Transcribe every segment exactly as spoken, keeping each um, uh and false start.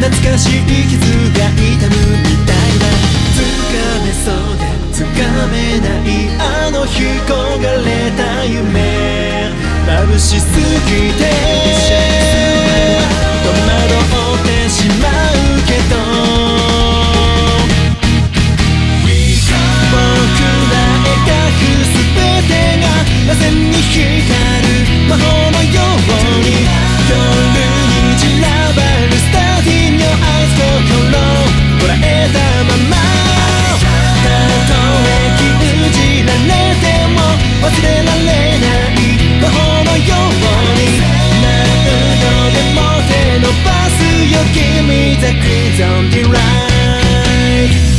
懐かしい傷が痛むみたいな、掴めそうで掴めないあの日焦がれた夢、眩しすぎて戸惑ってしまうけど、僕ら描く全てが螺旋に光る魔法のように、夜に散らばるスターティングアイス心捉えたまま、たとえ禁じられても忘れられない魔法のように、何度でも手伸ばすよ君たくゾンビライト。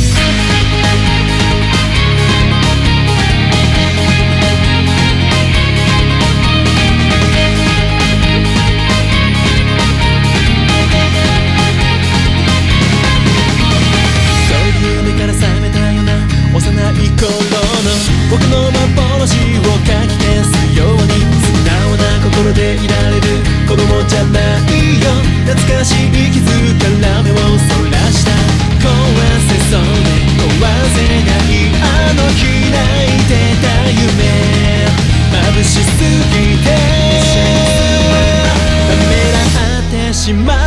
僕の幻をかき消すように、素直な心でいられる子供じゃないよ、懐かしい傷から目をそらした、壊せそうで壊せないあの日泣いてた夢、眩しすぎてためらってしまう